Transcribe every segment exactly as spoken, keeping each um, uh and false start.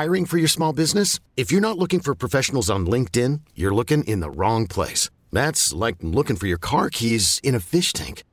Hiring for your small business? If you're not looking for professionals on LinkedIn, you're looking in the wrong place. That's like looking for your car keys in a fish tank.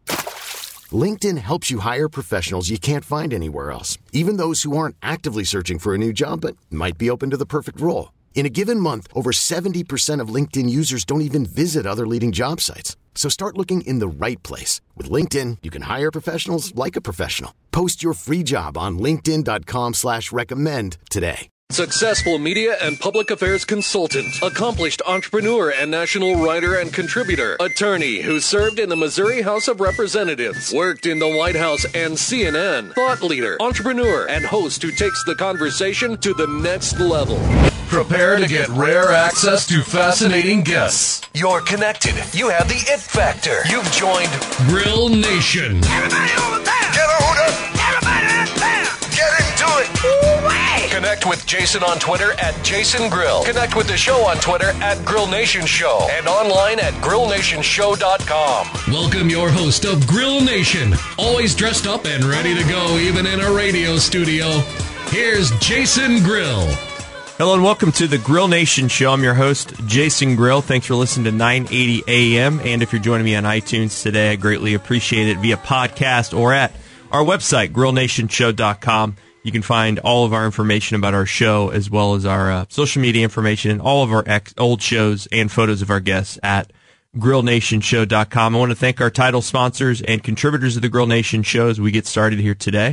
LinkedIn helps you hire professionals you can't find anywhere else, even those who aren't actively searching for a new job but might be open to the perfect role. In a given month, over seventy percent of LinkedIn users don't even visit other leading job sites. So start looking in the right place. With LinkedIn, you can hire professionals like a professional. Post your free job on linkedin.com slash recommend today. Successful media and public affairs consultant, accomplished entrepreneur and national writer and contributor, attorney who served in the Missouri House of Representatives, worked in the White House and C N N, thought leader, entrepreneur, and host who takes the conversation to the next level. Prepare to get rare access to fascinating guests. You're connected. You have the it factor. You've joined Grill Nation. Everybody over there! Get on up! Everybody out there! Get into it! Ooh-wee! Connect with Jason on Twitter at Jason Grill. Connect with the show on Twitter at Grill Nation Show and online at grill nation show dot com. Welcome your host of Grill Nation, always dressed up and ready to go even in a radio studio. Here's Jason Grill. Hello and welcome to the Grill Nation Show. I'm your host, Jason Grill. Thanks for listening to nine eighty A M. And if you're joining me on iTunes today, I greatly appreciate it via podcast or at our website, grill nation show dot com. You can find all of our information about our show as well as our uh, social media information and all of our ex- old shows and photos of our guests at grill nation show dot com. I want to thank our title sponsors and contributors of the Grill Nation Show as we get started here today.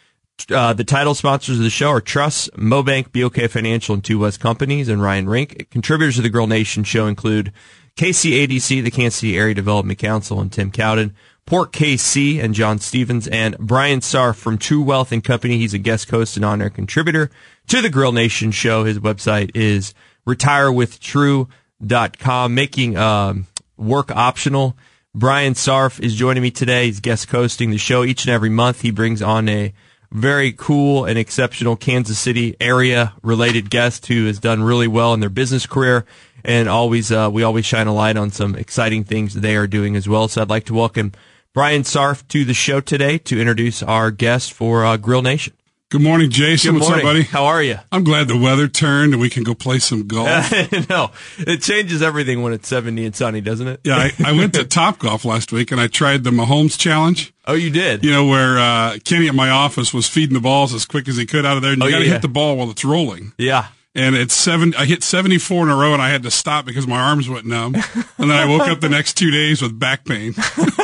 Uh, the title sponsors of the show are Truss, Mobank, B O K Financial, and Two West Companies, and Ryan Rink. Contributors of the Grill Nation Show include K C A D C, the Kansas City Area Development Council, and Tim Cowden, Port K C and John Stevens, and Brian Sarf from True Wealth and Company. He's a guest host and on-air contributor to the Grill Nation Show. His website is retire with true dot com, making um, work optional. Brian Sarf is joining me today. He's guest hosting the show each and every month. He brings on a very cool and exceptional Kansas City area related guest who has done really well in their business career, and always uh, we always shine a light on some exciting things they are doing as well. So I'd like to welcome Brian Sarf to the show today to introduce our guest for uh, Grill Nation. Good morning, Jason. Good What's morning. up, buddy? How are you? I'm glad the weather turned and we can go play some golf. No, it changes everything when it's seventy and sunny, doesn't it? Yeah, I, I went to Topgolf last week and I tried the Mahomes Challenge. Oh, you did? You know, where uh, Kenny at my office was feeding the balls as quick as he could out of there, and you Oh, got to yeah. hit the ball while it's rolling. Yeah. And it's seven. I hit seventy-four in a row, and I had to stop because my arms went numb. And then I woke up the next two days with back pain.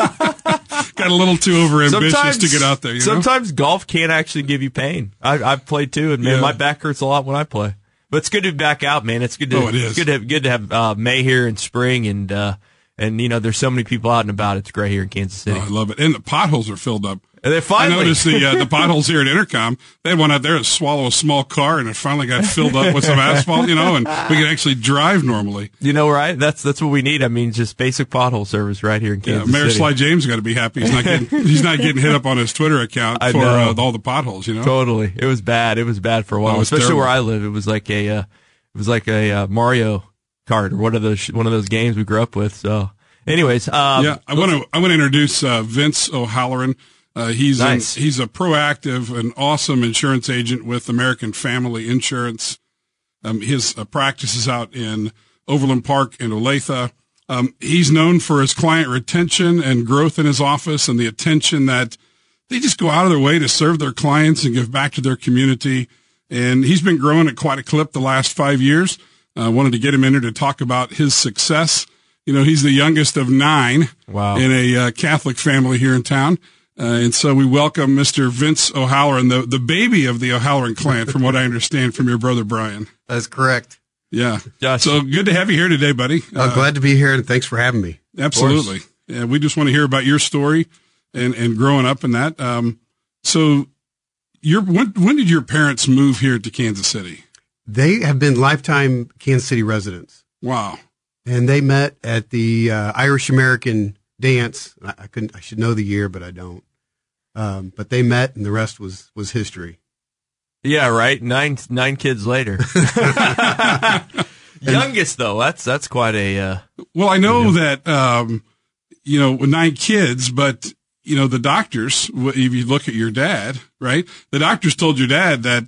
Got a little too overambitious Sometimes- to get out there. You know? Sometimes golf can actually give you pain. I, I've played too, and man, Yeah. my back hurts a lot when I play. But it's good to be back out, man. It's good to Oh, it is. It's good to have, good to have uh, May here in spring, and uh, and you know, there's so many people out and about. It's great here in Kansas City. Oh, I love it. And the potholes are filled up. And they finally, I noticed the uh, the potholes here at Intercom. They had one out there to swallow a small car, and it finally got filled up with some asphalt, you know, and we can actually drive normally. you know, right? That's that's what we need. I mean, just basic pothole service right here in Yeah, Kansas Mayor City. Sly James got to be happy. He's not getting he's not getting hit up on his Twitter account I for know. uh, all the potholes, you know. Totally, it was bad. It was bad for a while, Oh, it's especially terrible. where I live. It was like a uh, it was like a uh, Mario Kart or one of those one of those games we grew up with. So, anyways, um, Yeah, I want to I want to introduce uh, Vince O'Halloran. Uh, he's Nice. an, he's a proactive and awesome insurance agent with American Family Insurance. Um, his uh, practice is out in Overland Park in Olathe. Um, he's known for his client retention and growth in his office and the attention that they just go out of their way to serve their clients and give back to their community. And he's been growing at quite a clip the last five years. I uh, wanted to get him in here to talk about his success. You know, he's the youngest of nine Wow. in a uh, Catholic family here in town. Uh, and so we welcome Mister Vince O'Halloran, the, the baby of the O'Halloran clan, from what I understand from your brother, Brian. That's correct. Yeah. Josh. So good to have you here today, buddy. I'm glad to be here, and thanks for having me. Absolutely. Yeah, we just want to hear about your story and, and growing up in that. Um, so your when, when did your parents move here to Kansas City? They have been lifetime Kansas City residents, Wow. and they met at the uh, Irish American dance. I, I couldn't. I should know the year, but I don't. Um, but they met, and the rest was was history. Yeah, right. Nine nine kids later. Youngest though, that's that's quite a. Uh, Well, I know that, um, you know, with nine kids, but, you know, the doctors, if you look at your dad, right? The doctors told your dad that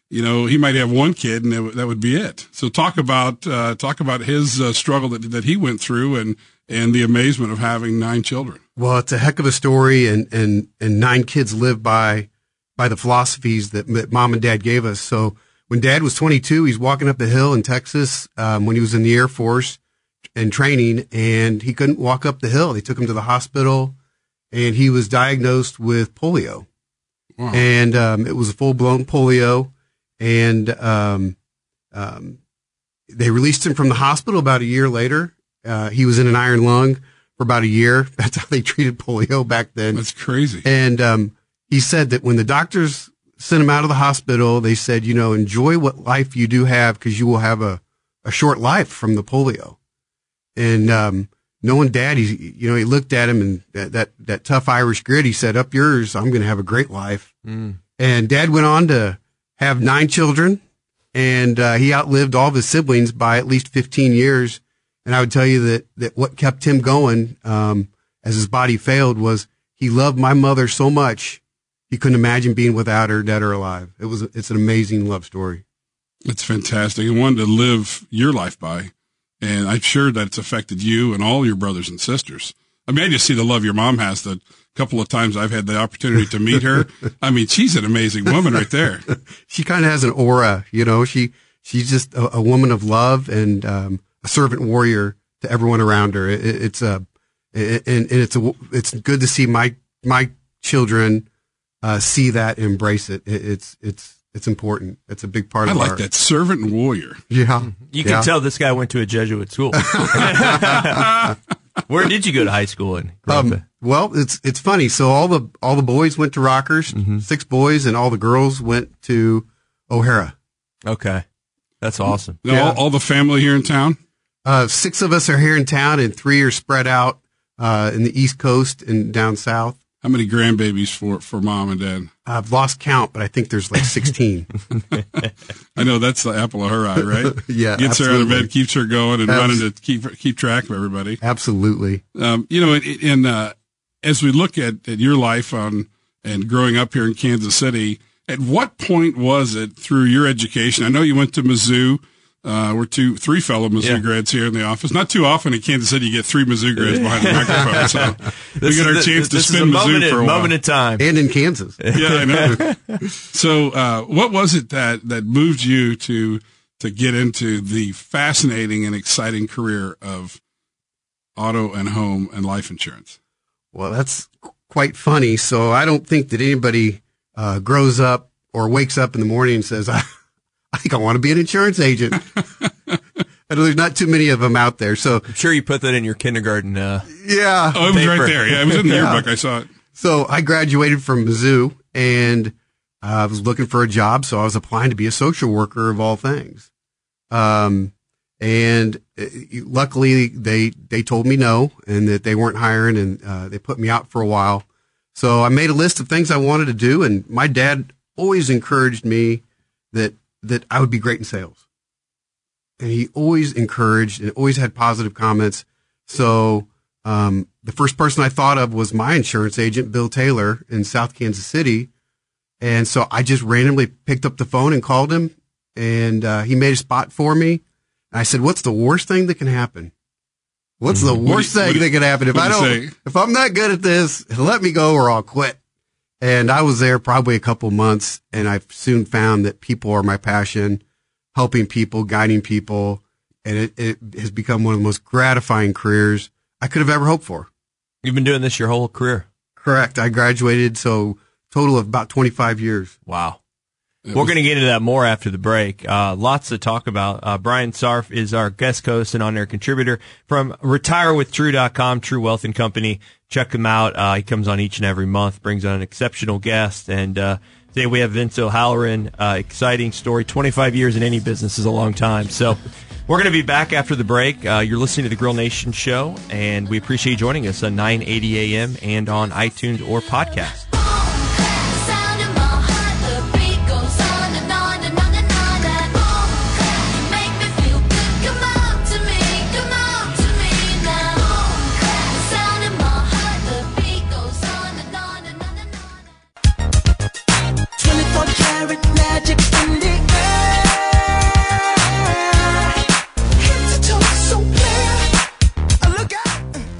you know, he might have one kid and that, w- that would be it. So talk about, uh, talk about his uh, struggle that, that he went through and, and the amazement of having nine children. Well, it's a heck of a story, and, and, and nine kids live by, by the philosophies that, that mom and dad gave us. So when dad was twenty-two, he's walking up the hill in Texas, um, when he was in the Air Force and training, and he couldn't walk up the hill. They took him to the hospital, and he was diagnosed with polio. Wow. And, um, it was a full blown polio. And, um, um, they released him from the hospital about a year later. Uh, he was in an iron lung for about a year. That's how they treated polio back then. That's crazy. And, um, he said that when the doctors sent him out of the hospital, they said, you know, enjoy what life you do have, because you will have a, a short life from the polio. And, um, knowing dad, he, you know, he looked at him and that, that, that tough Irish grit, he said, up yours, I'm going to have a great life. Mm. And dad went on to have nine children, and, uh, he outlived all of his siblings by at least fifteen years. And I would tell you that, that what kept him going, um, as his body failed, was he loved my mother so much. He couldn't imagine being without her, dead or alive. It was, it's an amazing love story. It's fantastic. And one to live your life by. And I'm sure that it's affected you and all your brothers and sisters. I mean, I just see the love your mom has. The couple of times I've had the opportunity to meet her. I mean, she's an amazing woman right there. She kind of has an aura, you know, she, she's just a, a woman of love and, um, a servant warrior to everyone around her. It, it's a, and, and it's a, it's good to see my, my children, uh, see that and embrace it. it. It's, it's, it's important. It's a big part I of like our, that servant and warrior. Yeah. You can yeah. tell this guy went to a Jesuit school. Where did you go to high school in? Um, well, it's, it's funny. So all the, all the boys went to Rockhurst, mm-hmm. six boys, and all the girls went to O'Hara. Okay. That's awesome. Now, yeah. all, all the family here in town? Uh, six of us are here in town, and three are spread out, uh, in the East Coast and down south. How many grandbabies for, for mom and dad? I've lost count, but I think there's like sixteen. I know that's the apple of her eye, right? Yeah, Gets absolutely. her out of bed, keeps her going, and Abs- running to keep keep track of everybody. Absolutely. Um, you know, and uh, as we look at, at your life on and growing up here in Kansas City, at what point was it through your education? I know you went to Mizzou. Uh, we're two, three fellow Mizzou yeah. grads here in the office. Not too often in Kansas City you get three Mizzou grads behind the microphone. So we get our is, chance this to spin Mizzou in, for a while. Moment in time. And in Kansas. Yeah, I know. So, uh, what was it that, that moved you to, to get into the fascinating and exciting career of auto and home and life insurance? Well, that's quite funny. So I don't think that anybody, uh, grows up or wakes up in the morning and says, I, I think I want to be an insurance agent. I know there's not too many of them out there. So I'm sure you put that in your kindergarten. Uh, yeah. Oh, it was paper. right there. Yeah, it was in the yeah. yearbook. I saw it. So I graduated from Mizzou, and uh, I was looking for a job. So I was applying to be a social worker of all things. Um, and uh, luckily they, they told me no, and that they weren't hiring, and uh, they put me out for a while. So I made a list of things I wanted to do. And my dad always encouraged me that, that I would be great in sales. And he always encouraged and always had positive comments. So, um, the first person I thought of was my insurance agent, Bill Taylor, in South Kansas City. And so I just randomly picked up the phone and called him, and, uh, he made a spot for me. And I said, what's the worst thing that can happen? What's the worst what thing you, that can happen? If I don't, say? if I'm not good at this, let me go or I'll quit. And I was there probably a couple months, and I soon found that people are my passion, helping people, guiding people. And it, it has become one of the most gratifying careers I could have ever hoped for. You've been doing this your whole career. Correct. I graduated, so total of about twenty-five years. Wow. It We're going to get into that more after the break. Uh, lots to talk about. Uh, Brian Sarf is our guest host and on-air contributor from retire with true dot com, True Wealth and Company. Check him out. Uh, he comes on each and every month, brings on an exceptional guest. And uh, today we have Vince O'Halloran. Uh, exciting story. twenty-five years in any business is a long time. So we're going to be back after the break. Uh, you're listening to the Grill Nation Show, and we appreciate you joining us on nine eighty A M and on iTunes or podcast. twenty-four karat magic in the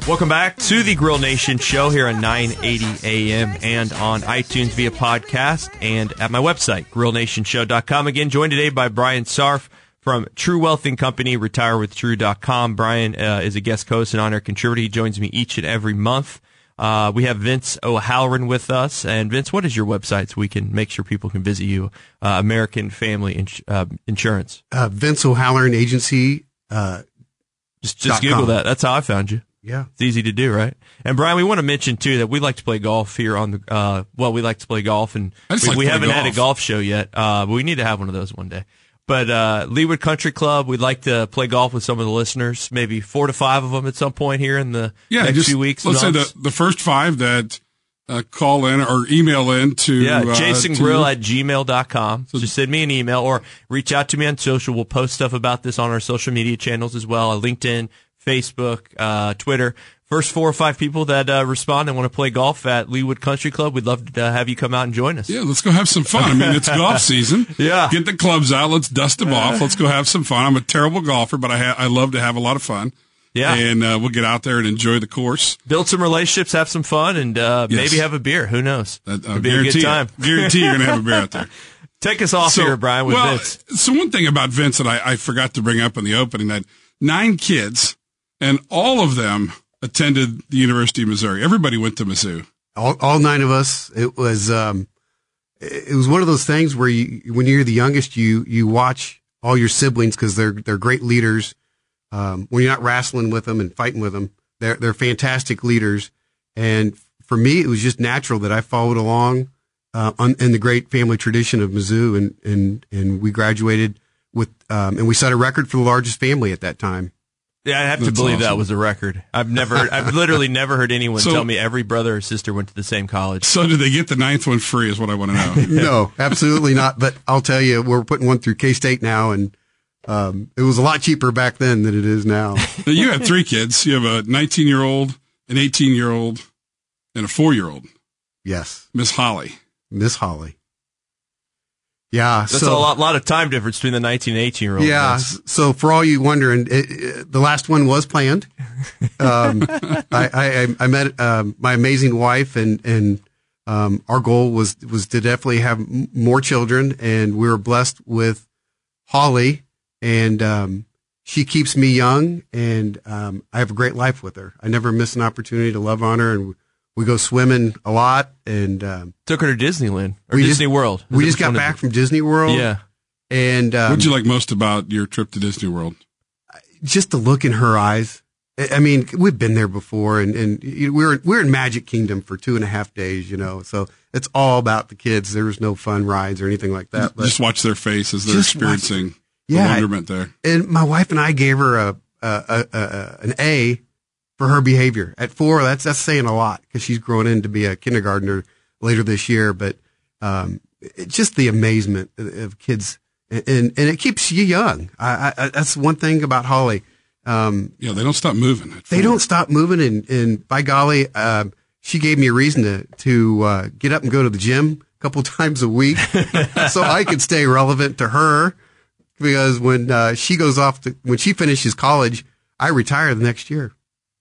Welcome back to the Grill Nation show here on nine eighty A M and on iTunes via podcast and at my website, grill nation show dot com. Again, joined today by Brian Sarf from True Wealth and Company, retire with true dot com. Brian uh, is a guest host and on-air contributor. He joins me each and every month. Uh, we have Vince O'Halloran with us. And Vince, what is your website so we can make sure people can visit you? Uh, American Family Ins- uh, Insurance. Uh, Vince O'Halloran Agency. Uh, just just Google that. That's how I found you. Yeah. It's easy to do, right? And Brian, we want to mention too that we like to play golf here on the, uh, well, we like to play golf and we, like we haven't golf. had a golf show yet, uh, but we need to have one of those one day. But, uh, Leawood Country Club, we'd like to play golf with some of the listeners, maybe four to five of them at some point here in the yeah, next just, few weeks. Let's say the, the first five that, uh, call in or email in to, yeah, uh, jason to, grill at gmail dot com. So just send me an email or reach out to me on social. We'll post stuff about this on our social media channels as well, uh, LinkedIn, Facebook, uh, Twitter. First four or five people that uh, respond and want to play golf at Leawood Country Club, we'd love to uh, have you come out and join us. Yeah, let's go have some fun. I mean, it's golf season. Yeah. Get the clubs out. Let's dust them off. Let's go have some fun. I'm a terrible golfer, but I ha- I love to have a lot of fun. Yeah. And uh, we'll get out there and enjoy the course. Build some relationships, have some fun, and uh, Yes. maybe have a beer. Who knows? Uh, uh, It'll be a good time. It. Guarantee you're going to have a beer out there. Take us off So, here, Brian, with well, Vince. So one thing about Vince that I, I forgot to bring up in the opening, that nine kids, and all of them attended the University of Missouri. Everybody went to Mizzou. All, all nine of us. It was, um, it was one of those things where you, when you're the youngest, you, you watch all your siblings because they're, they're great leaders. Um, when you're not wrestling with them and fighting with them, they're, they're fantastic leaders. And for me, it was just natural that I followed along, uh, on, in the great family tradition of Mizzou, and, and, and we graduated with, um, and we set a record for the largest family at that time. Yeah, I have to That's believe awesome. that was a record. I've never, I've literally never heard anyone So- tell me every brother or sister went to the same college. So did they get the ninth one free is what I want to know. No, absolutely not. But I'll tell you, we're putting one through K-State now, and um, it was a lot cheaper back then than it is now. Now, you have three kids. You have a nineteen-year-old, an eighteen-year-old, and a four-year-old, Yes, Miss Holly. Miss Holly. Yeah, That's so a lot, lot of time difference between the nineteen and eighteen year old. yeah. s- So for all you wondering, it, it, the last one was planned. Um, I, I, I met um, my amazing wife, and and um, our goal was was to definitely have m- more children, and we were blessed with Holly, and um, she keeps me young, and um, I have a great life with her. I never miss an opportunity to love on her, and we go swimming a lot, and um, Took her to Disneyland or We Disney just- World. we Is just it got one of back the- from Disney World. Yeah. And um, What did you like most about your trip to Disney World? just the look in her eyes. I I mean, we've been there before, and, and you- we're we're in Magic Kingdom for two and a half days, you know. So it's all about the kids. There was no fun rides or anything like that. But Just watch their face as they're Just watch- experiencing Yeah. the wonderment there. and my wife and I gave her a, a, a, a an A for her behavior at four. That's that's saying a lot because she's growing into be a kindergartner later this year. But um, it, just the amazement of, of kids, and, and and it keeps you young. I, I, that's one thing about Holly. Um, Yeah, they don't stop moving. at they four. don't stop moving, and, and by golly, um, she gave me a reason to to uh, get up and go to the gym a couple times a week, so I could stay relevant to her. Because when uh, she goes off to when she finishes college, I retire the next year,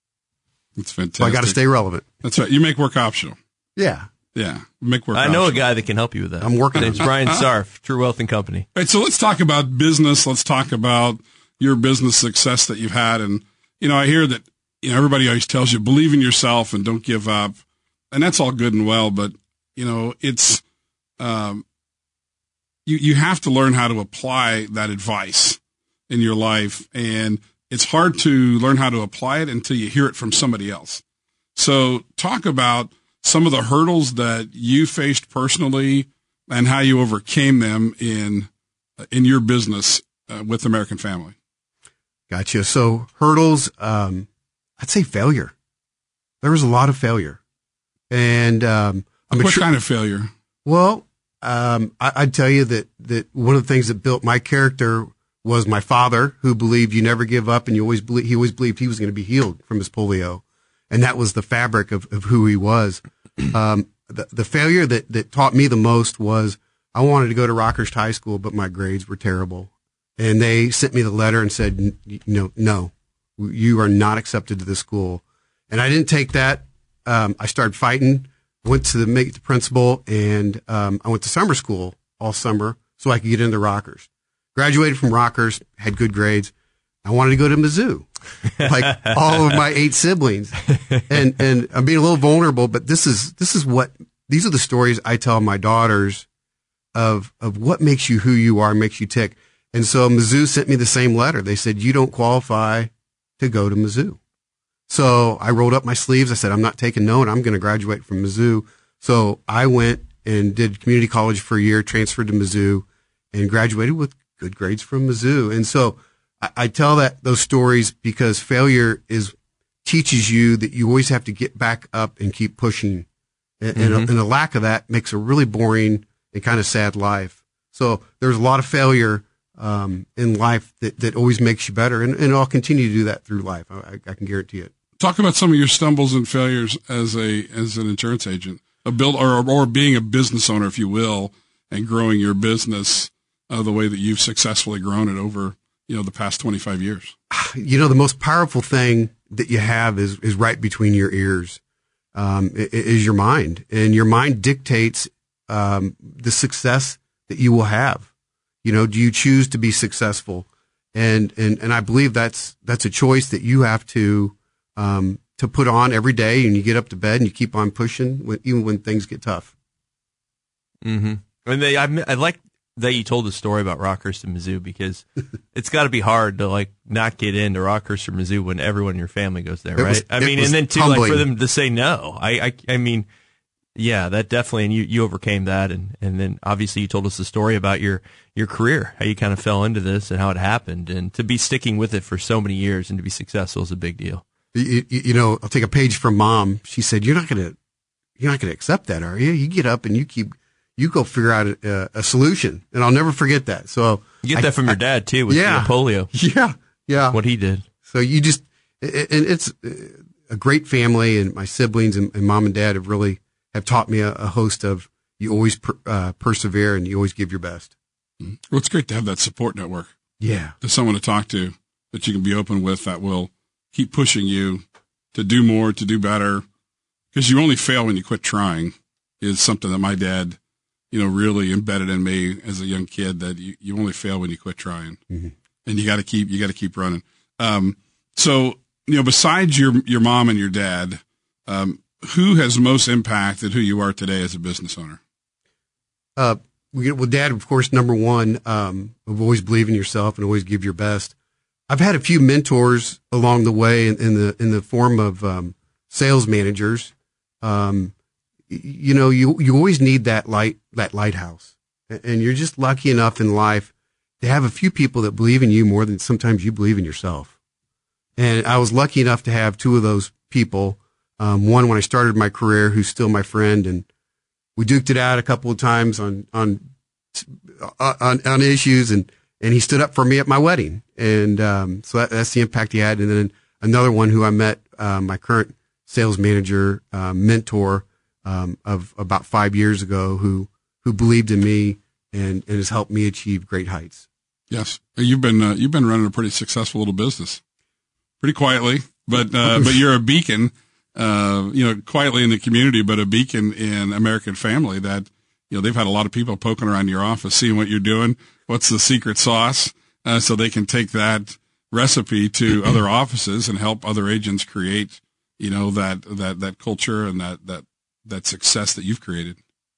It's fantastic. so I got to stay relevant. That's right. You make work optional. Yeah, Yeah, make work I know a optional. guy that can help you with that. I'm working His name's on it. Brian Sarf, True Wealth and Company. All right, so let's talk about business. Let's talk about your business success that you've had. And, you know, I hear that, you know, everybody always tells you, believe in yourself and don't give up. And that's all good and well, but, you know, it's, um, you, you have to learn how to apply that advice in your life. And it's hard to learn how to apply it until you hear it from somebody else. So talk about some of the hurdles that you faced personally and how you overcame them in, in your business uh, with American Family. gotcha. So hurdles, um, I'd say failure. There was a lot of failure, and um, I'm a What tr- kind of failure? Well, um, I, I'd tell you that, that one of the things that built my character was my father, who believed you never give up, and you always believe, he always believed he was going to be healed from his polio. And that was the fabric of, of who he was. Um, the, the failure that, that taught me the most was I wanted to go to Rockhurst High School, but my grades were terrible. And they sent me the letter and said, "N- no, no, you are not accepted to this school." And I didn't take that. Um, I started fighting, went to the, meet the principal, and um, I went to summer school all summer so I could get into Rockers. Graduated from Rockers, had good grades. I wanted to go to Mizzou, like all of my eight siblings. And and I'm being a little vulnerable, but this is this is what these are the stories I tell my daughters of of what makes you who you are, makes you tick. And so Mizzou sent me the same letter. They said, you don't qualify to go to Mizzou. So I rolled up my sleeves. I said, I'm not taking no, and I'm going to graduate from Mizzou. So I went and did community college for a year, transferred to Mizzou, and graduated with good grades from Mizzou. And so I, I tell that those stories because failure is teaches you that you always have to get back up and keep pushing. And, mm-hmm. and, a, and a lack of that makes a really boring and kind of sad life. So there's a lot of failure um, in life that, that always makes you better. And, and I'll continue to do that through life. I, I can guarantee it. Talk about some of your stumbles and failures as a as an insurance agent, a build or or being a business owner, if you will, and growing your business uh, the way that you've successfully grown it over, you know, the past twenty-five years. You know, the most powerful thing that you have is is right between your ears, um, is your mind, and your mind dictates um, the success that you will have. You know, do you choose to be successful? And and and I believe that's that's a choice that you have to um, to put on every day, and you get up to bed and you keep on pushing, when, even when things get tough. Mm-hmm. And they, I, I like that you told the story about Rockhurst and Mizzou, because it's got to be hard to like not get into Rockhurst or Mizzou when everyone in your family goes there, It right? was- I it mean, was and then too, humbling. like for them to say no. I, I, I mean, yeah, that definitely, and you, you overcame that, and, and then obviously you told us the story about your, your career, how you kind of fell into this and how it happened, and to be sticking with it for so many years and to be successful is a big deal. You, you, you know, I'll take a page from Mom. She said, "You're not gonna, you're not gonna accept that, are you? You get up and you keep, you go figure out a, a solution." And I'll never forget that. So You get I- that from your I- dad too, with yeah. the polio, Yeah, yeah. what he did. So you just, and it's a great family, and my siblings and, and Mom and Dad have really have taught me a, a host of, you always per, uh, persevere and you always give your best. Well, it's great to have that support network. Yeah. To someone to talk to that you can be open with, that will keep pushing you to do more, to do better, because you only fail when you quit trying, is something that my dad, you know, really embedded in me as a young kid, that you, you only fail when you quit trying. Mm-hmm. And you got to keep, you got to keep running. Um, so, you know, besides your, your mom and your dad, um, who has most impacted who you are today as a business owner? Uh, we, well, Dad, of course, number one, um, of always believe in yourself and always give your best. I've had a few mentors along the way in, in the in the form of um, sales managers. Um, you know, you you always need that light, that lighthouse, and you're just lucky enough in life to have a few people that believe in you more than sometimes you believe in yourself. And I was lucky enough to have two of those people. Um, one when I started my career, who's still my friend, and we duked it out a couple of times on on on, on issues, and, and he stood up for me at my wedding, and um, so that, that's the impact he had. And then another one who I met, uh, my current sales manager, uh, mentor um, of about five years ago, who who believed in me and, and has helped me achieve great heights. Yes, you've been uh, you've been running a pretty successful little business, pretty quietly, but uh, but you're a beacon. Uh, you know, quietly in the community, but a beacon in American Family that, you know, they've had a lot of people poking around your office, seeing what you're doing, what's the secret sauce, uh, so they can take that recipe to other offices and help other agents create, you know, that, that, that culture and that, that, that success that you've created.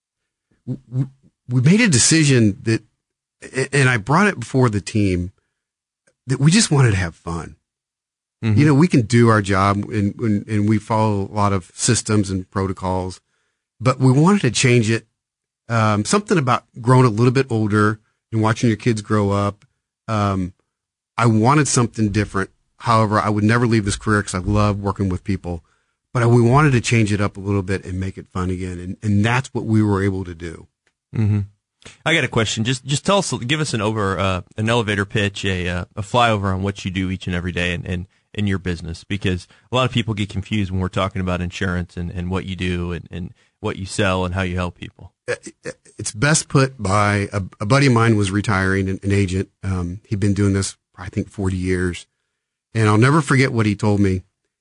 We made a decision that, and I brought it before the team, that we just wanted to have fun. Mm-hmm. You know, we can do our job and, and and we follow a lot of systems and protocols, but we wanted to change it. Um, something about growing a little bit older and watching your kids grow up. Um, I wanted something different. However, I would never leave this career because I love working with people, but I, we wanted to change it up a little bit and make it fun again. And, and that's what we were able to do. Mm-hmm. I got a question. Just, just tell us, give us an over, uh, an elevator pitch, a, uh, a flyover on what you do each and every day, and, and in your business, because a lot of people get confused when we're talking about insurance and, and what you do and, and what you sell and how you help people. It's best put by a, a buddy of mine was retiring, an, an agent. Um, he'd been doing this for, I think, forty years. And I'll never forget what he told me.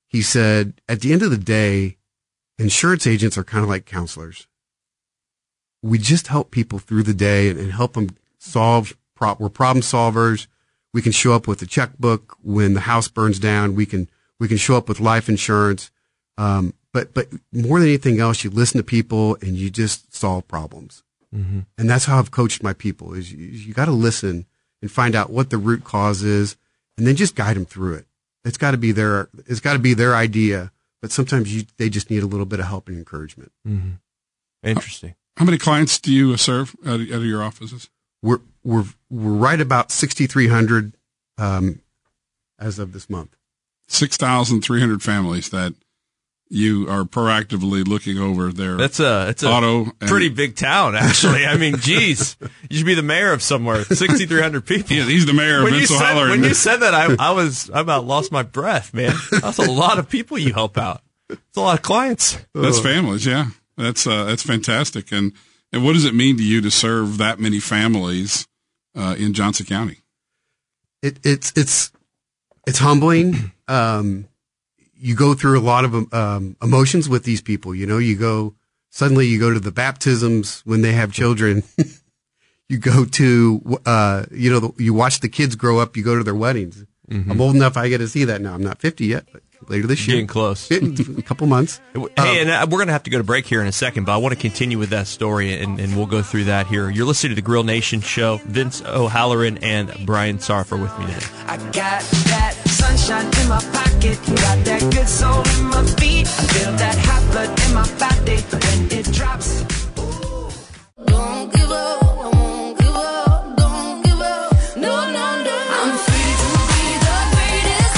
he said, at the end of the day, insurance agents are kind of like counselors. We just help people through the day and, and help them solve, pro- we're problem solvers. We can show up with a checkbook when the house burns down. We can, we can show up with life insurance. Um, but, but more than anything else, you listen to people and you just solve problems. Mm-hmm. And that's how I've coached my people is you, you got to listen and find out what the root cause is and then just guide them through it. It's got to be their, it's got to be their idea, but sometimes you, they just need a little bit of help and encouragement. Mm-hmm. Interesting. How many clients do you serve out of, out of your offices? We're, we're, we're right about sixty-three hundred, um, as of this month. six thousand three hundred families that you are proactively looking over their that's a it's a auto pretty big town, actually. I mean, geez, you should be the mayor of somewhere. sixty-three hundred people. Yeah, he's the mayor of when Vince you said, O'Halloran. When you said that, I, I was I about lost my breath, man. That's a lot of people you help out. It's a lot of clients. That's families, yeah. That's uh, that's fantastic. And and what does it mean to you to serve that many families uh, in Johnson County? It, it's it's it's humbling. Um, you go through a lot of um, emotions with these people. You know, you go suddenly you go to the baptisms when they have children. You go to uh, you know, the, you watch the kids grow up. You go to their weddings. Mm-hmm. I'm old enough. I get to see that now. I'm not fifty yet, but later this year, getting close, a couple months. Hey, um, and we're going to have to go to break here in a second, but I want to continue with that story, and, and we'll go through that here. You're listening to the Grill Nation Show. Vince O'Halloran and Brian Sarf are with me today. I got that sunshine in my pocket, got that good soul in my feet. I feel that hot blood in my body when it drops. Ooh. Don't give up, I won't give up, don't give up, no, no, no. I'm free to be the greatest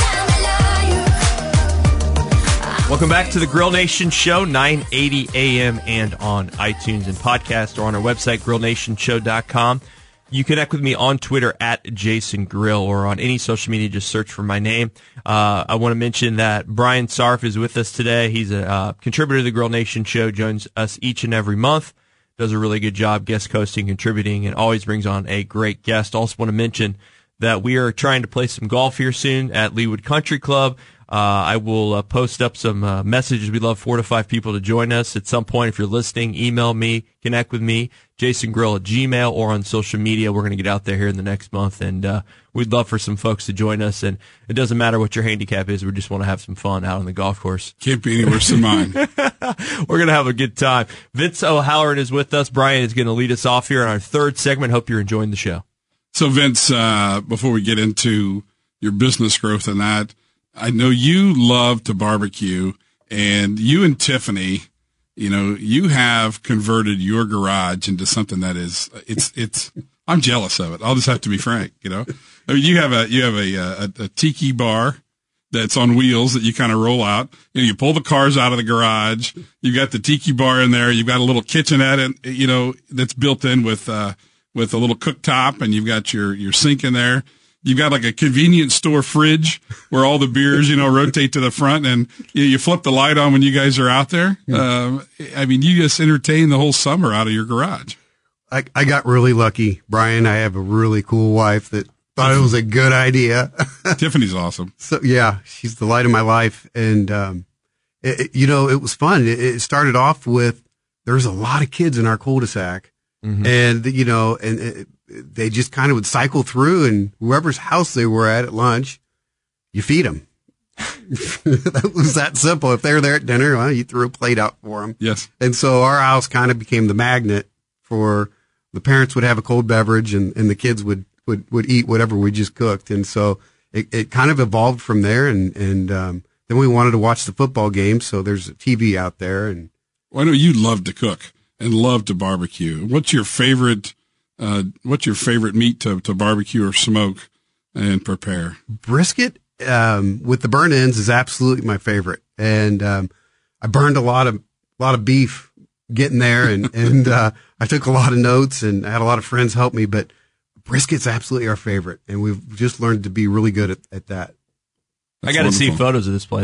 I'm alive. Welcome back to the Grill Nation Show, nine eighty A M and on iTunes and podcast or on our website, grill nation show dot com. You connect with me on Twitter at Jason Grill or on any social media. Just search for my name. Uh, I want to mention that Brian Sarf is with us today. He's a uh, contributor to the Grill Nation Show, joins us each and every month, does a really good job guest hosting, contributing, and always brings on a great guest. Also want to mention that we are trying to play some golf here soon at Leawood Country Club. Uh, I will uh, post up some uh, messages. We'd love four to five people to join us at some point. If you're listening, email me, connect with me, Jason Grill at Gmail or on social media. We're going to get out there here in the next month, and uh, we'd love for some folks to join us. And it doesn't matter what your handicap is. We just want to have some fun out on the golf course. Can't be any worse than mine. We're going to have a good time. Vince O'Halloran is with us. Brian is going to lead us off here in our third segment. Hope you're enjoying the show. So, Vince, uh, before we get into your business growth and that, I know you love to barbecue, and you and Tiffany, you know, you have converted your garage into something that is, it's, it's, I'm jealous of it. I'll just have to be frank, you know. I mean, you have a, you have a, a, a tiki bar that's on wheels that you kind of roll out. You know, you pull the cars out of the garage. You've got the tiki bar in there. You've got a little kitchenette, you know, that's built in with, uh, with a little cooktop, and you've got your, your sink in there. You've got like a convenience store fridge where all the beers, you know, rotate to the front, and you, you flip the light on when you guys are out there. Um, I mean, you just entertain the whole summer out of your garage. I, I got really lucky, Brian. I have a really cool wife that thought it was a good idea. Tiffany's awesome. So yeah, she's the light of my life. And, um, it, it, you know, it was fun. It, it started off with, there was a lot of kids in our cul-de-sac, mm-hmm. and, you know, and it, they just kind of would cycle through, and whoever's house they were at at lunch, you feed them. That was that simple. If they were there at dinner, well, you threw a plate out for them. Yes. And so our house kind of became the magnet for the parents would have a cold beverage, and, and the kids would, would, would eat whatever we just cooked. And so it, it kind of evolved from there. And, and, um, then we wanted to watch the football game. So there's a T V out there. And well, I know you love to cook and love to barbecue. What's your favorite Uh, what's your favorite meat to, to barbecue or smoke and prepare? Brisket, um, with the burn ends is absolutely my favorite. And, um, I burned a lot of, a lot of beef getting there, and, and, uh, I took a lot of notes, and I had a lot of friends help me, but brisket's absolutely our favorite. And we've just learned to be really good at, at that. That's I got to see photos of this place.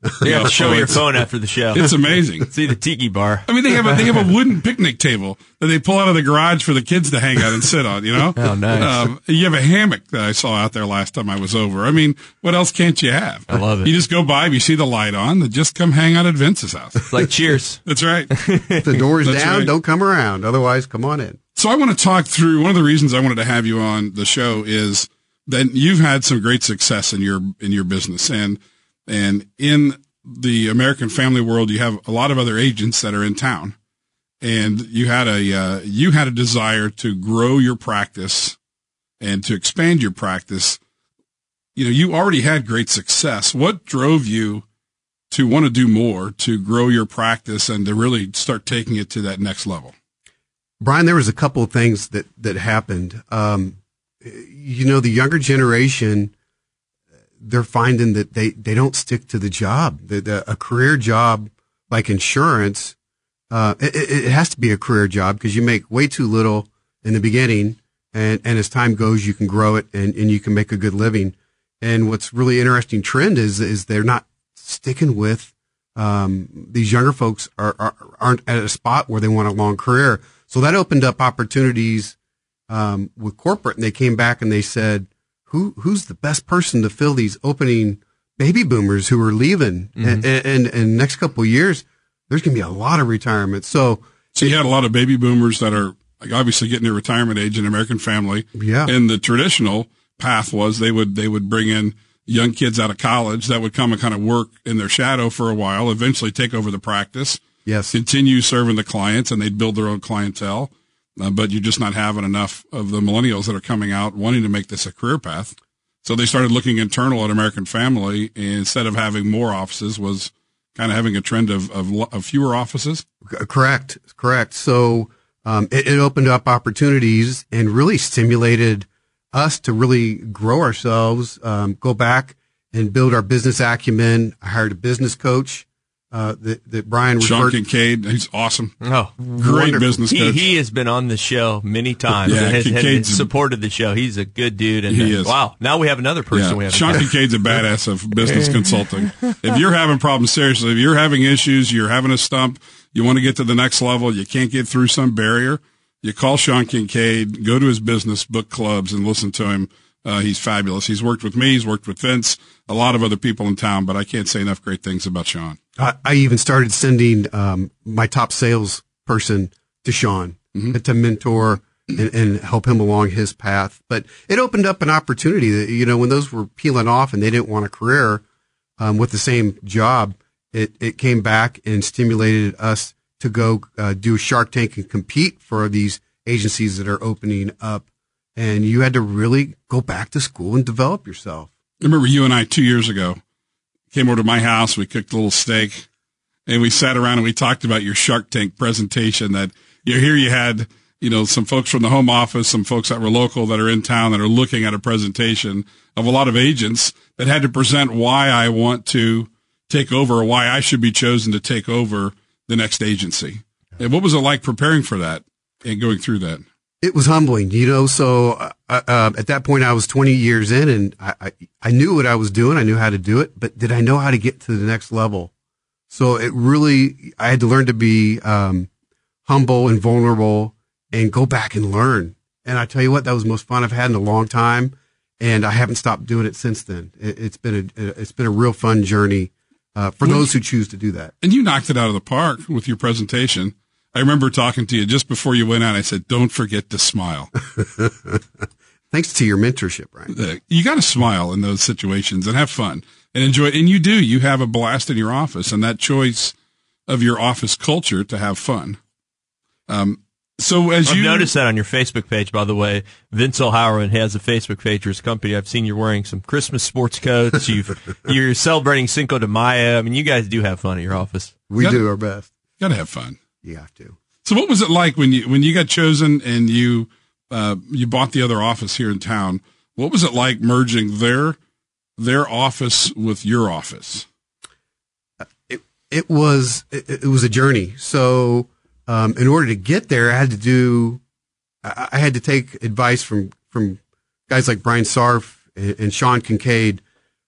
You have to show Oh, your it's- phone after the show. It's amazing. See the tiki bar. I mean, they have a, they have a wooden picnic table that they pull out of the garage for the kids to hang out and sit on, you know? Oh, nice. Um, you have a hammock that I saw out there last time I was over. I mean, what else can't you have? I love it. You just go by, you see the light on, then just come hang out at Vince's house. It's like Cheers. That's right. If the door's That's down, right. don't come around. Otherwise, come on in. So I want to talk through, one of the reasons I wanted to have you on the show is that you've had some great success in your, in your business. And, and in the American family world, you have a lot of other agents that are in town, and you had a, uh, you had a desire to grow your practice and to expand your practice. You know, you already had great success. What drove you to want to do more, to grow your practice and to really start taking it to that next level? Brian, there was a couple of things that, that happened. Um, you know, the younger generation, they're finding that they, they don't stick to the job. The, the, a career job like insurance, uh, it, it has to be a career job because you make way too little in the beginning. And, and as time goes, you can grow it and, and you can make a good living. And what's really interesting trend is, is they're not sticking with, um, these younger folks are, are, aren't at a spot where they want a long career. So that opened up opportunities, um, with corporate, and they came back and they said, who, who's the best person to fill these opening baby boomers who are leaving? Mm-hmm. And, and, and next couple of years, there's going to be a lot of retirement. So, So you had a lot of baby boomers that are like obviously getting their retirement age in American Family. Yeah. And the traditional path was they would, they would bring in young kids out of college that would come and kind of work in their shadow for a while, eventually take over the practice. yes. Continue serving the clients, and they'd build their own clientele. Uh, but you're just not having enough of the millennials that are coming out wanting to make this a career path. So they started looking internal at American Family, and instead of having more offices, was kind of having a trend of, of, of fewer offices. Correct. Correct. So, um, it, it opened up opportunities and really stimulated us to really grow ourselves, um, go back and build our business acumen. I hired a business coach, uh, that, that Brian Sean referred Kincaid, he's awesome. Oh, Great wonderful. business he, coach. he has been on the show many times Yeah, and has, has Kincaid's a- supported the show. He's a good dude. And He uh, is. Wow. Now we have another person Yeah. we have. Sean Kincaid's a badass of business consulting. If you're having problems, seriously, if you're having issues, you're having a stump, you want to get to the next level, you can't get through some barrier, you call Sean Kincaid, go to his business book clubs and listen to him. Uh, he's fabulous. He's worked with me. He's worked with Vince, a lot of other people in town, but I can't say enough great things about Sean. I, I even started sending um, my top sales person to Sean Mm-hmm. to mentor and, and help him along his path. But it opened up an opportunity that, you know, when those were peeling off and they didn't want a career um, with the same job, it, it came back and stimulated us to go uh, do a Shark Tank and compete for these agencies that are opening up. And you had to really go back to school and develop yourself. I remember you and I two years ago came over to my house. We cooked a little steak and we sat around and we talked about your Shark Tank presentation that you here you had, you know, some folks from the home office, some folks that were local that are in town that are looking at a presentation of a lot of agents that had to present why I want to take over or why I should be chosen to take over the next agency. And what was it like preparing for that and going through that? It was humbling, you know, so, uh, uh, at that point I was twenty years in and I, I, I knew what I was doing. I knew how to do it, but did I know how to get to the next level? So it really, I had to learn to be, um, humble and vulnerable and go back and learn. And I tell you what, that was the most fun I've had in a long time. And I haven't stopped doing it since then. It, it's been a, it's been a real fun journey, uh, for those who choose to do that. And you knocked it out of the park with your presentation. I remember talking to you just before you went out. I said, don't forget to smile. Thanks to your mentorship, Brian. Uh, You got to smile in those situations and have fun and enjoy. And you do. You have a blast in your office, and that choice of your office culture to have fun. Um, so as I've you noticed that on your Facebook page, by the way. Vince O'Halloran has a Facebook page for his company. I've seen you're wearing some Christmas sports coats. You've, you're celebrating Cinco de Mayo. I mean, you guys do have fun at your office. We Got- do our best. got to have fun. You have to. So what was it like when you when you got chosen and you uh, you bought the other office here in town? What was it like merging their their office with your office? It, it was, it, it was a journey. So, um, in order to get there, I had to do, I, I had to take advice from, from guys like Brian Sarf and, and Sean Kincaid,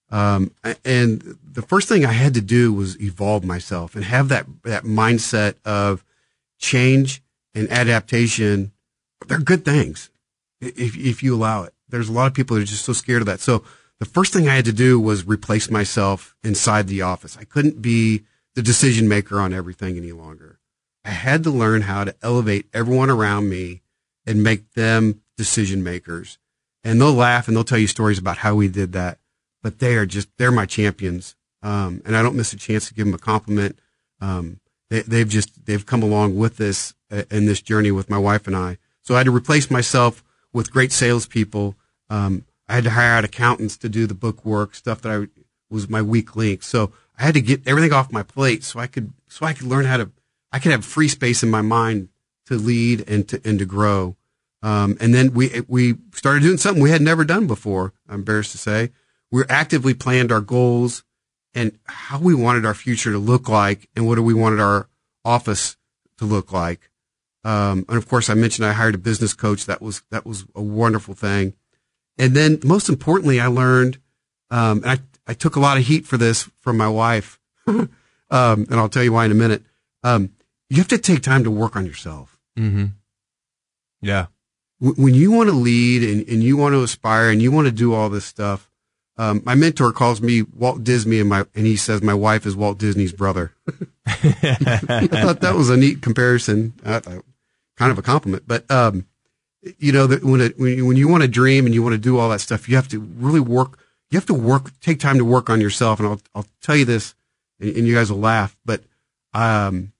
Um, and the first thing I had to do was evolve myself and have that, that mindset of change and adaptation. They're good things if, if you allow it. There's a lot of people that are just so scared of that. So the first thing I had to do was replace myself inside the office. I couldn't be the decision maker on everything any longer. I had to learn how to elevate everyone around me and make them decision makers. And they'll laugh and they'll tell you stories about how we did that. But they are just, they're my champions. Um, and I don't miss a chance to give them a compliment. Um, they, they've just, they've come along with this uh, in this journey with my wife and I. So I had to replace myself with great salespeople. Um, I had to hire out accountants to do the book work, stuff that I was my weak link. So I had to get everything off my plate so I could, so I could learn how to, I could have free space in my mind to lead and to, and to grow. Um, and then we, we started doing something we had never done before. I'm embarrassed to say. We actively planned our goals and how we wanted our future to look like and what do we wanted our office to look like. Um, and of course I mentioned I hired a business coach. That was, that was a wonderful thing. And then most importantly, I learned, um, and I, I took a lot of heat for this from my wife. um, and I'll tell you why in a minute. Um, you have to take time to work on yourself. Mm-hmm. Yeah. When you want to lead and, and you want to aspire and you want to do all this stuff, Um, my mentor calls me Walt Disney, and my and he says my wife is Walt Disney's brother. I thought that was a neat comparison, uh, kind of a compliment. But um, you know, that when it, when you, when you want to dream and you want to do all that stuff, you have to really work. You have to work, take time to work on yourself. And I'll I'll tell you this, and, and you guys will laugh, but um,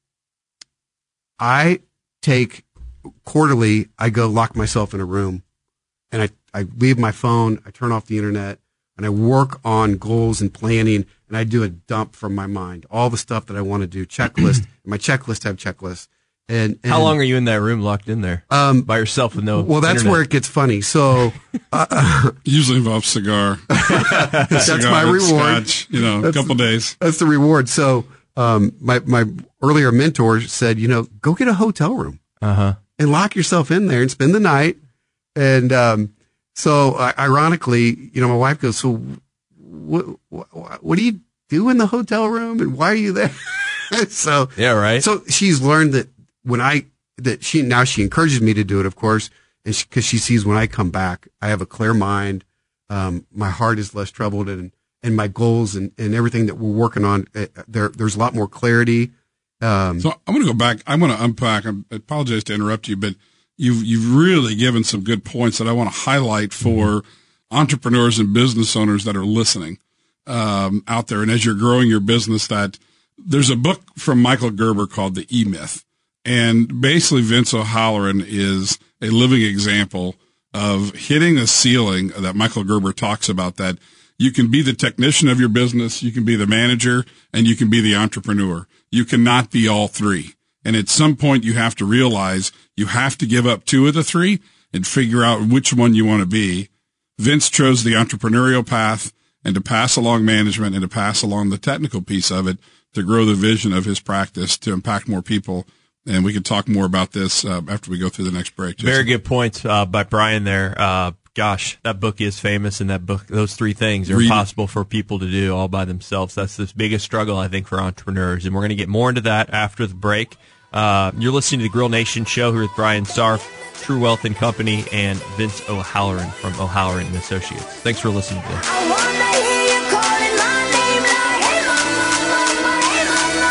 I take quarterly. I go lock myself in a room, and I I leave my phone. I turn off the internet. And I work on goals and planning, and I do a dump from my mind, all the stuff that I want to do, checklist. My checklist have checklists. And, and how long are you in that room locked in there um, by yourself with no? Well, that's internet? where it gets funny. So uh, usually involves cigar. That's cigar, my reward. Scotch, you know, that's, a couple days. That's the reward. So um, my my earlier mentor said, you know, go get a hotel room uh-huh. and lock yourself in there and spend the night. And um, So, uh, ironically, you know, my wife goes, so what, what, what do you do in the hotel room and why are you there? so, yeah, right. So she's learned that when I, that she, now she encourages me to do it, of course, and she, cause she sees when I come back, I have a clear mind. Um, my heart is less troubled and, and my goals and, and everything that we're working on, uh, there, there's a lot more clarity. Um, so I'm going to go back. I'm going to unpack. I apologize to interrupt you, but You've, you've really given some good points that I want to highlight for entrepreneurs and business owners that are listening, um, out there. And as you're growing your business, that there's a book from Michael Gerber called The E-Myth. And basically Vince O'Halloran is a living example of hitting a ceiling that Michael Gerber talks about, that you can be the technician of your business, you can be the manager, and you can be the entrepreneur. You cannot be all three. And at some point you have to realize you have to give up two of the three and figure out which one you want to be. Vince chose the entrepreneurial path and to pass along management and to pass along the technical piece of it to grow the vision of his practice to impact more people. And we can talk more about this uh, after we go through the next break. Jason. Very good points uh, by Brian there. Uh, gosh, that book is famous, and that book, those three things are Read. impossible for people to do all by themselves. That's the biggest struggle, I think, for entrepreneurs. And we're going to get more into that after the break. Uh, you're listening to the Grill Nation Show here with Brian Sarf, True Wealth and Company, and Vince O'Halloran from O'Halloran and Associates. Thanks for listening today. I wanna hear you calling my name like, hey mama, hey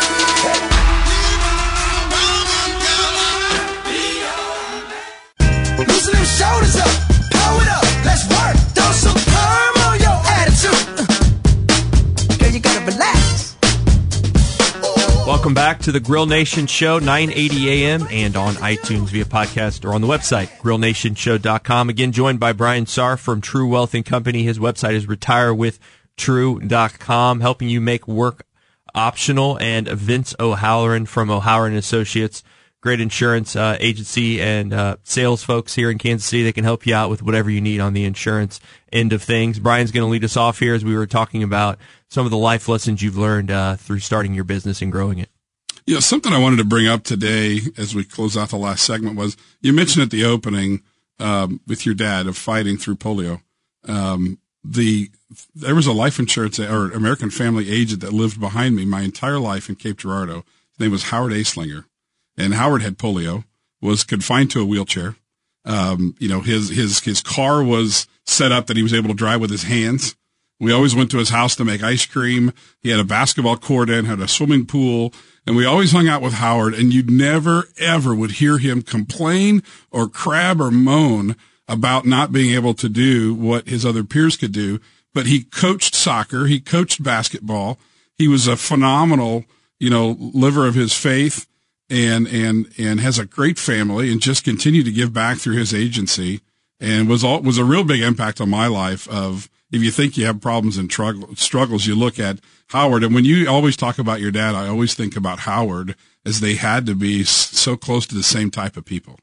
mama. Loosen them shoulders up, power it up, let's work. Throw some perm on your attitude. Girl, you gotta relax. Welcome back to the Grill Nation Show, nine eighty a.m. and on iTunes via podcast or on the website, grill nation show dot com. Again, joined by Brian Sarf from True Wealth and Company. His website is retire with true dot com, helping you make work optional. And Vince O'Halloran from O'Halloran and Associates, great insurance uh, agency and uh, sales folks here in Kansas City that can help you out with whatever you need on the insurance end of things. Brian's going to lead us off here as we were talking about some of the life lessons you've learned uh, through starting your business and growing it. Yeah, something I wanted to bring up today as we close out the last segment was you mentioned at the opening um, with your dad of fighting through polio. Um, the, there was a life insurance or American Family agent that lived behind me my entire life in Cape Girardeau. His name was Howard Aislinger, and Howard had polio, was confined to a wheelchair. Um, you know, his, his, his car was set up that he was able to drive with his hands. We always went to his house to make ice cream. He had a basketball court in, had a swimming pool, and we always hung out with Howard, and you never, ever would hear him complain or crab or moan about not being able to do what his other peers could do. But he coached soccer. He coached basketball. He was a phenomenal, you know, liver of his faith, and, and, and has a great family, and just continued to give back through his agency, and was all, was a real big impact on my life of, if you think you have problems and struggles, you look at Howard. And when you always talk about your dad, I always think about Howard, as they had to be so close to the same type of people.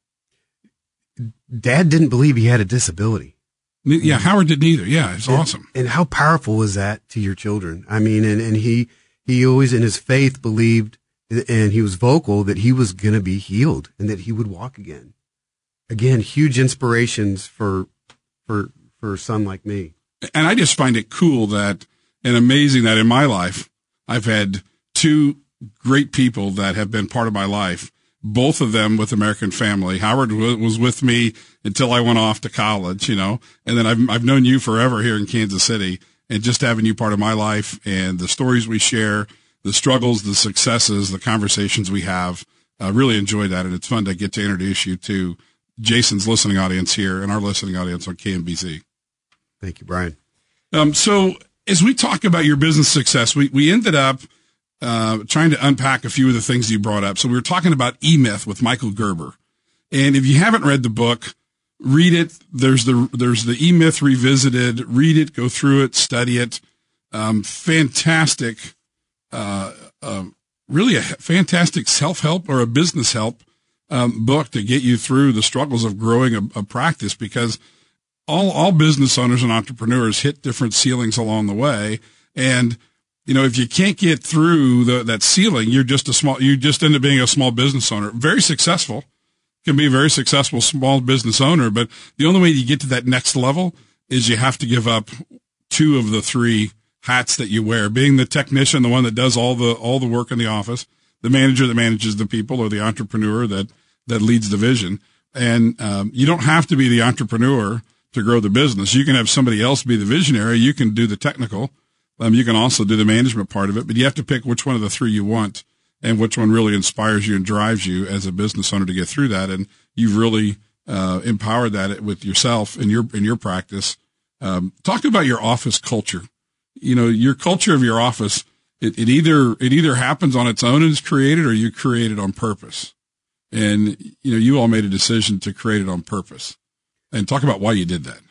Dad didn't believe he had a disability. Yeah, Howard didn't either. Yeah, it's and, awesome. And how powerful was that to your children? I mean, and, and he, he always in his faith believed, and he was vocal, that he was going to be healed and that he would walk again. Again, huge inspirations for, for, for a son like me. And I just find it cool that, and amazing that in my life, I've had two great people that have been part of my life, both of them with American Family. Howard w- was with me until I went off to college, you know, and then I've, I've known you forever here in Kansas City, and just having you part of my life and the stories we share, the struggles, the successes, the conversations we have, I uh, really enjoy that. And it's fun to get to introduce you to Jason's listening audience here and our listening audience on K M B Z. Thank you, Brian. Um, so as we talk about your business success, we, we ended up uh, trying to unpack a few of the things you brought up. So we were talking about E-Myth with Michael Gerber. And if you haven't read the book, read it. There's the there's the E-Myth Revisited. Read it, go through it, study it. Um, fantastic, uh, uh, really a fantastic self-help or a business help um, book to get you through the struggles of growing a, a practice, because All, all business owners and entrepreneurs hit different ceilings along the way. And, you know, if you can't get through the, that ceiling, you're just a small, you just end up being a small business owner. Very successful, can be a very successful small business owner. But the only way you get to that next level is you have to give up two of the three hats that you wear, being the technician, the one that does all the, all the work in the office, the manager that manages the people, or the entrepreneur that, that leads the vision. And, um, you don't have to be the entrepreneur to grow the business. You can have somebody else be the visionary. You can do the technical. Um, you can also do the management part of it, but you have to pick which one of the three you want and which one really inspires you and drives you as a business owner to get through that. And you've really, uh, empowered that with yourself in your, in your practice. Um, talk about your office culture. You know, your culture of your office, it, it either, it either happens on its own and is created, or you create it on purpose. And, you know, you all made a decision to create it on purpose. And talk about why you did that.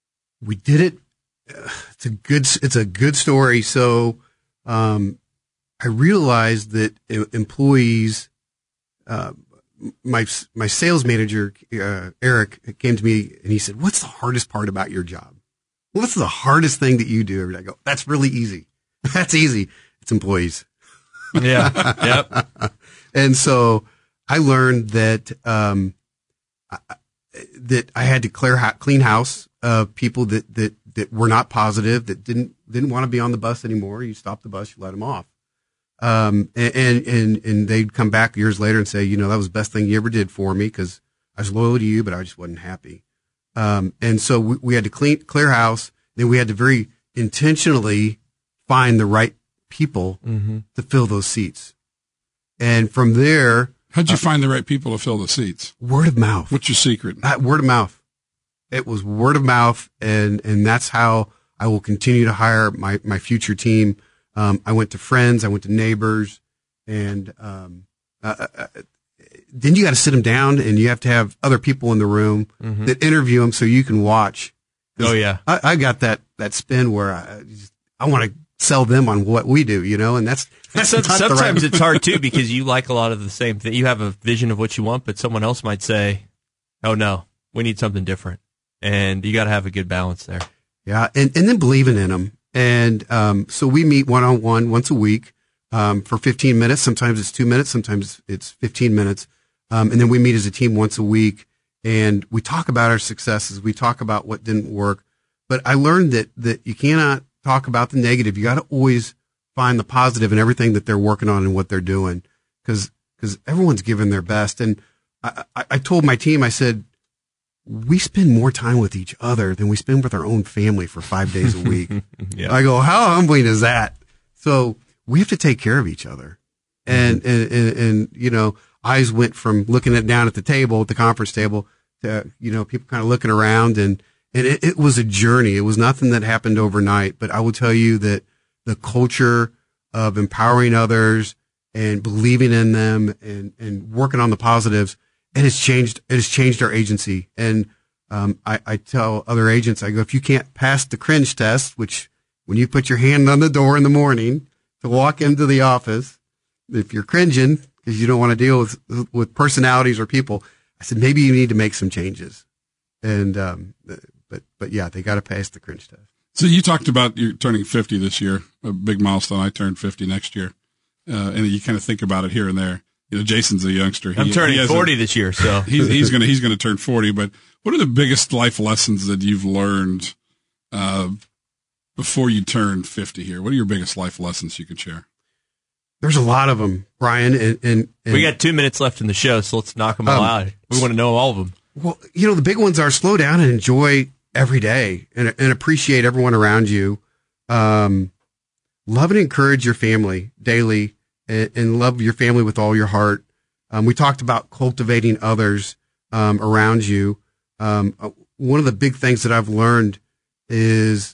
We did it. It's a good, it's a good story. So, um, I realized that employees, uh, my, my sales manager, uh, Eric, came to me and he said, "What's the hardest part about your job? What's the hardest thing that you do every day?" I go, "That's really easy. That's easy. It's employees." Yeah. Yep. And so I learned that, um, I, that I had to clear clean house of people that, that, that were not positive, that didn't, didn't want to be on the bus anymore. You stop the bus, you let them off. Um, and, and, and they'd come back years later and say, you know, that was the best thing you ever did for me, because I was loyal to you, but I just wasn't happy. Um, and so we, we had to clean, clear house. Then we had to very intentionally find the right people mm-hmm. to fill those seats. And from there, how'd you uh, find the right people to fill the seats? Word of mouth. What's your secret? Uh, word of mouth. It was word of mouth, and, and that's how I will continue to hire my, my future team. Um, I went to friends, I went to neighbors, and um, uh, uh, then you got to sit them down, and you have to have other people in the room mm-hmm. that interview them so you can watch. Oh yeah, I, I got that that spin where I just, I want to sell them on what we do, you know, and that's, that's Some, sometimes right. it's hard too, because you like a lot of the same thing. You have a vision of what you want, but someone else might say, "Oh no, we need something different," and you got to have a good balance there. Yeah, and and then believing in them, and um, so we meet one on one once a week um, for fifteen minutes. Sometimes it's two minutes, sometimes it's fifteen minutes, um, and then we meet as a team once a week, and we talk about our successes. We talk about what didn't work. but I learned that, that you cannot talk about the negative. You got to always find the positive in everything that they're working on and what they're doing. Cause, cause everyone's giving their best. And I, I, I told my team, I said, we spend more time with each other than we spend with our own family for five days a week. Yeah. I go, how humbling is that? So we have to take care of each other. And, mm-hmm. and, and, and, you know, eyes went from looking at down at the table, at the conference table, to, you know, people kind of looking around, and, and it, it was a journey. It was nothing that happened overnight, but I will tell you that the culture of empowering others and believing in them and, and working on the positives, it has changed, it has changed our agency. And, um, I, I tell other agents, I go, if you can't pass the cringe test, which when you put your hand on the door in the morning to walk into the office, if you're cringing because you don't want to deal with, with personalities or people, I said, maybe you need to make some changes. And, um, but, but yeah, they got to pass the cringe test. So you talked about you're turning fifty this year, a big milestone. I turn fifty next year. Uh, and you kind of think about it here and there. You know, Jason's a youngster. He, I'm turning forty this year, so he's, he's going to, he's going to turn forty. But what are the biggest life lessons that you've learned, uh, before you turn fifty here? What are your biggest life lessons you can share? There's a lot of them, Brian. And, and, and we got two minutes left in the show, so let's knock them all um, out. We want to know all of them. Well, you know, the big ones are slow down and enjoy every day, and, and appreciate everyone around you. Um, love and encourage your family daily, and, and love your family with all your heart. Um, we talked about cultivating others, um, around you. Um, one of the big things that I've learned is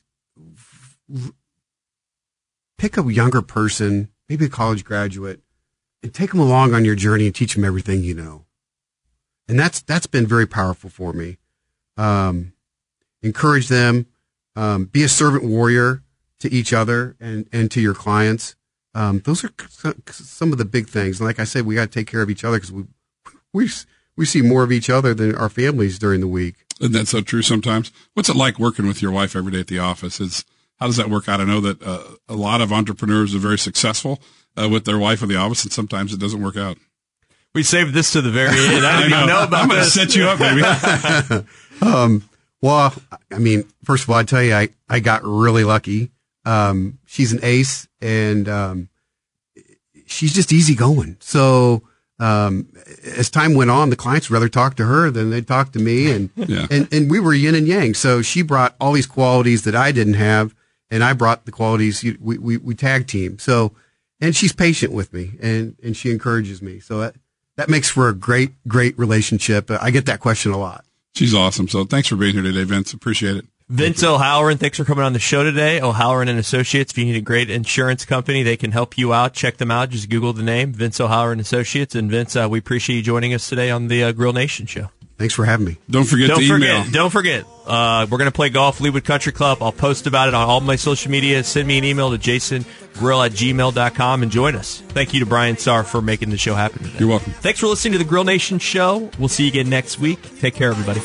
pick a younger person, maybe a college graduate, and take them along on your journey and teach them everything you know. And that's, that's been very powerful for me. Um, encourage them, um, be a servant warrior to each other and, and to your clients. Um, those are some of the big things. And like I said, we got to take care of each other because we, we, we see more of each other than our families during the week. And that's so true sometimes. What's it like working with your wife every day at the office? Is, how does that work out? I know that, uh, a lot of entrepreneurs are very successful, uh, with their wife in the office, and sometimes it doesn't work out. We saved this to the very end. I didn't I know. even know about I'm going to set you up, baby. um, well, I mean, first of all, I tell you, I, I got really lucky. Um, she's an ace, and, um, she's just easy going. So, um, as time went on, the clients would rather talk to her than they'd talk to me. And, yeah. and, and we were yin and yang. So she brought all these qualities that I didn't have, and I brought the qualities, we, we, we tag team. So, and she's patient with me, and, and she encourages me. So that, that makes for a great, great relationship. I get that question a lot. She's awesome. So thanks for being here today, Vince. Appreciate it. Vince O'Halloran, thanks for coming on the show today. O'Halloran and Associates. If you need a great insurance company, they can help you out. Check them out. Just Google the name, Vince O'Halloran Associates. And Vince, uh, we appreciate you joining us today on the uh, Grill Nation show. Thanks for having me. Don't forget don't the forget, email. Don't forget. Uh, we're going to play golf, Leewood Country Club. I'll post about it on all my social media. Send me an email to jasongrill at gmail dot com and join us. Thank you to Brian Starr for making the show happen today. You're welcome. Thanks for listening to the Grill Nation show. We'll see you again next week. Take care, everybody.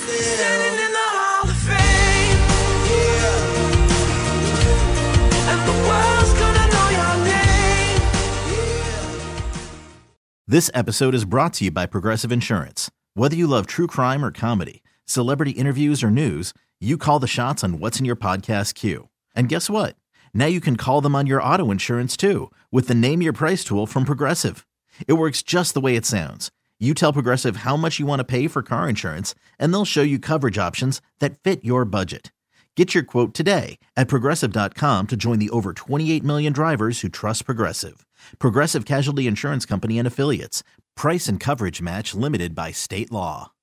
This episode is brought to you by Progressive Insurance. Whether you love true crime or comedy, celebrity interviews or news, you call the shots on what's in your podcast queue. And guess what? Now you can call them on your auto insurance too with the Name Your Price tool from Progressive. It works just the way it sounds. You tell Progressive how much you want to pay for car insurance, and they'll show you coverage options that fit your budget. Get your quote today at Progressive dot com to join the over twenty-eight million drivers who trust Progressive. Progressive Casualty Insurance Company and Affiliates. Price and coverage match limited by state law.